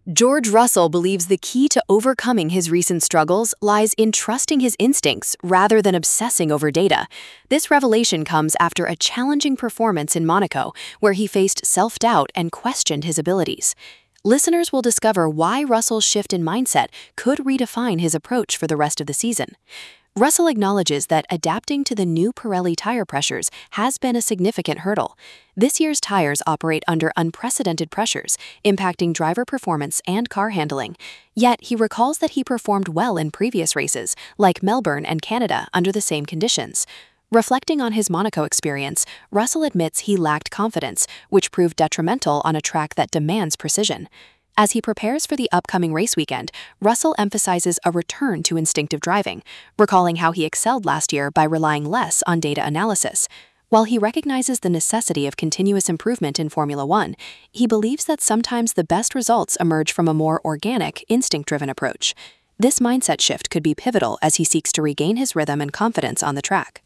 George Russell believes the key to overcoming his recent struggles lies in trusting his instincts rather than obsessing over data. This revelation comes after a challenging performance in Monaco, where he faced self-doubt and questioned his abilities. Listeners will discover why Russell's shift in mindset could redefine his approach for the rest of the season. Russell acknowledges that adapting to the new Pirelli tire pressures has been a significant hurdle. This year's tires operate under unprecedented pressures, impacting driver performance and car handling. Yet he recalls that he performed well in previous races, like Melbourne and Canada, under the same conditions. Reflecting on his Monaco experience, Russell admits he lacked confidence, which proved detrimental on a track that demands precision. As he prepares for the upcoming race weekend, Russell emphasizes a return to instinctive driving, recalling how he excelled last year by relying less on data analysis. While he recognizes the necessity of continuous improvement in Formula One, he believes that sometimes the best results emerge from a more organic, instinct-driven approach. This mindset shift could be pivotal as he seeks to regain his rhythm and confidence on the track.